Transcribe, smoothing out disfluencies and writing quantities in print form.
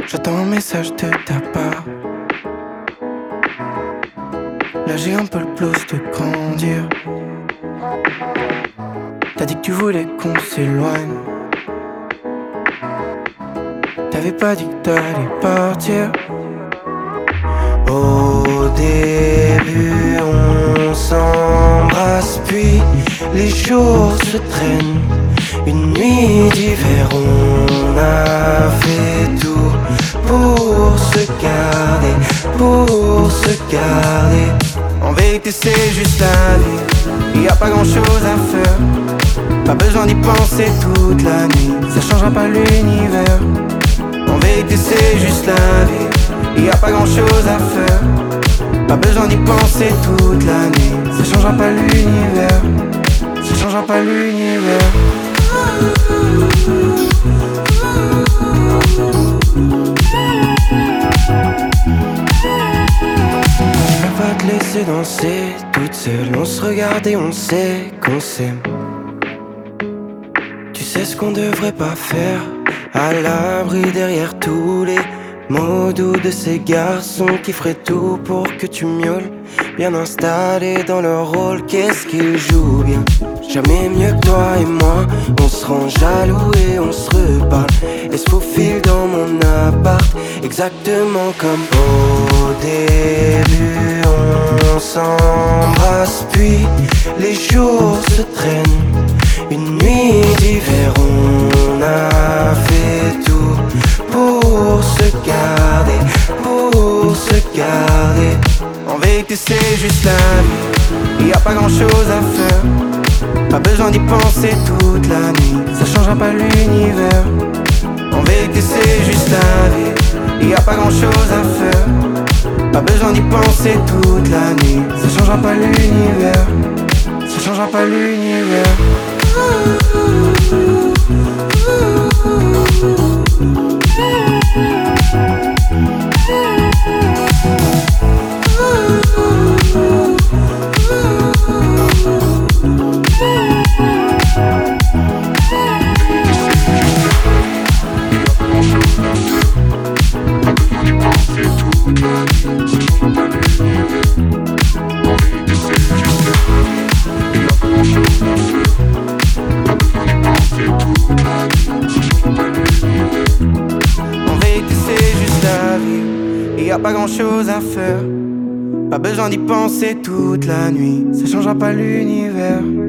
J'attends un message de ta part. Là j'ai un peu le blues de grandir. T'as dit que tu voulais qu'on s'éloigne. T'avais pas dit que t'allais partir. Au début on s'embrasse, puis les jours se traînent. Une nuit d'hiver on a fait tout pour se garder, pour se garder. En vérité c'est juste la vie, y a pas grand chose à faire. Pas besoin d'y penser toute la nuit, ça changera pas l'univers. En vérité c'est juste la vie, y a pas grand chose à faire. Pas besoin d'y penser toute la nuit, ça changera pas l'univers. Ça changera pas l'univers. Je vais pas te laisser danser toute seule. On se regarde et on sait qu'on s'aime. Tu sais ce qu'on devrait pas faire, à l'abri derrière tous les mots doux de ces garçons qui feraient tout pour que tu miaules. Bien installés dans leur rôle, qu'est-ce qu'ils jouent bien. Jamais mieux que toi et moi. On se rend jaloux et on se reparle et se faufile dans mon appart. Exactement comme au début on s'embrasse, puis les jours se traînent. Une nuit d'hiver on a fait tout pour se garder, pour se garder. En vérité c'est juste la vie, y a pas grand chose à faire. Pas besoin d'y penser toute la nuit, ça changera pas l'univers. En vérité c'est juste la vie, y a pas grand chose à faire. Pas besoin d'y penser toute la nuit, ça changera pas l'univers. Ça changera pas l'univers. Y a pas grand chose à faire. Pas besoin d'y penser toute la nuit, ça changera pas l'univers.